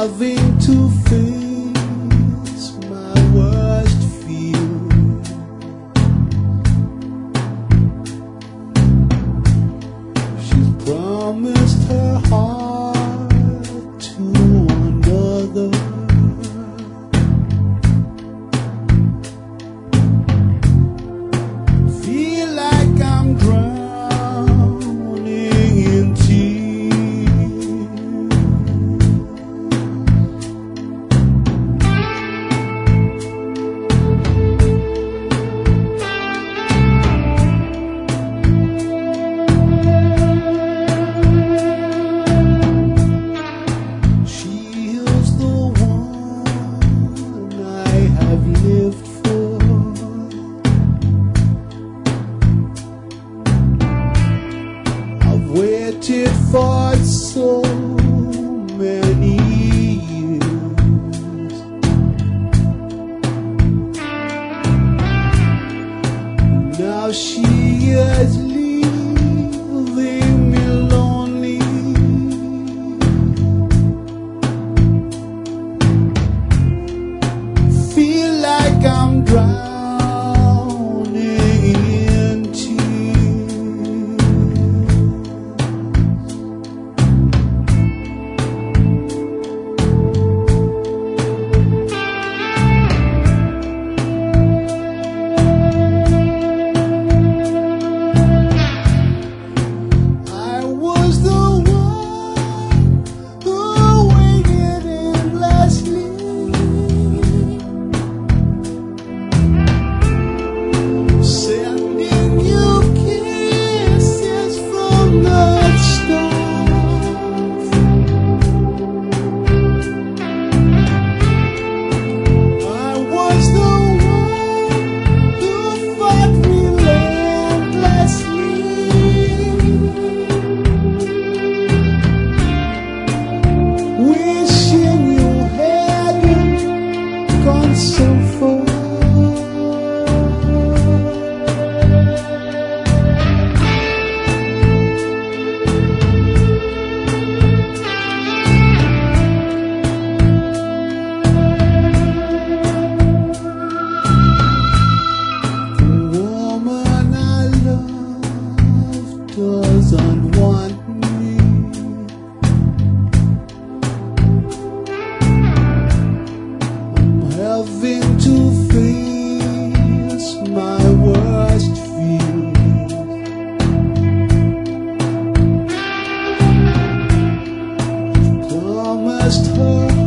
having to face my worst fear. She's promised her heart to another. Feel like I'm drowning in tears. She is the one I have lived for. I've waited for so many years. Now she is leaving me lonely. Feel like I'm drowning in tears. I was the one who waited endlessly, sending you kisses from the stars. I was the one who fought relentlessly, wishing you hadn't gone so far. The woman I love doesn't want me. I'm having to face my worst fears. Promised her